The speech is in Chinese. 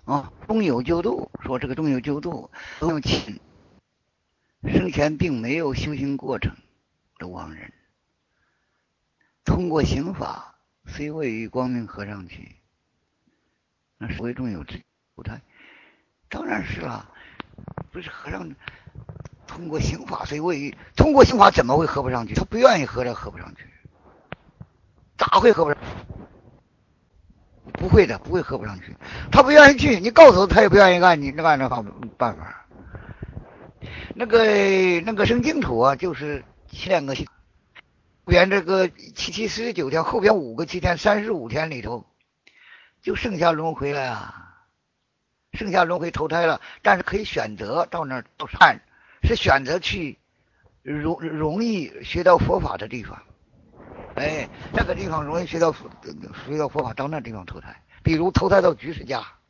啊，中有救度，说这个中有救度，都有亲，生前并没有修行过程的亡人，通过刑法，虽位于光明和尚去，那是为中有之投胎。当然是了，不是和尚通过刑法，虽位于通过刑法怎么会合不上去？他不愿意合，他合不上去，咋会合不上？不会的，不会合不上去。他不愿意去，你告诉他，他也不愿意干，你按照办法。那个生净土啊，就是7个后边这个749天，后边5个7天35天里头，就剩下轮回了呀，剩下轮回投胎了。但是可以选择到那儿到善，是选择去容易学到佛法的地方。哎，那个地方容易学到佛法，到那地方投胎。比如投胎到居士家，